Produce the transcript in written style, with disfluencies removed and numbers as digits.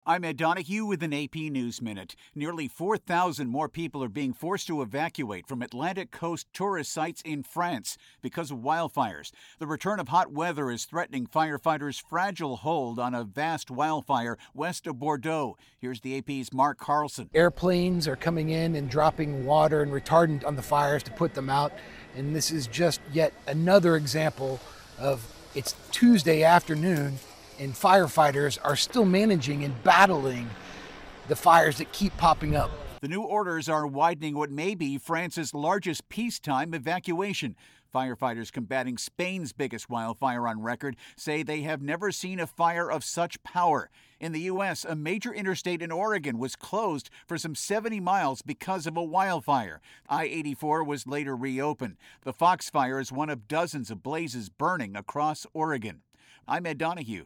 I'm Ed Donahue with an AP News Minute. Nearly 4,000 more people are being forced to evacuate from Atlantic coast tourist sites in France because of wildfires. The return of hot weather is threatening firefighters' fragile hold on a vast wildfire west of Bordeaux. Here's the AP's Mark Carlson. Airplanes are coming in and dropping water and retardant on the fires to put them out. And this is just yet another example of it's Tuesday afternoon and firefighters are still managing and battling the fires that keep popping up. The new orders are widening what may be France's largest peacetime evacuation. Firefighters combating Spain's biggest wildfire on record say they have never seen a fire of such power. In the U.S., a major interstate in Oregon was closed for some 70 miles because of a wildfire. I-84 was later reopened. The Fox Fire is one of dozens of blazes burning across Oregon. I'm Ed Donahue.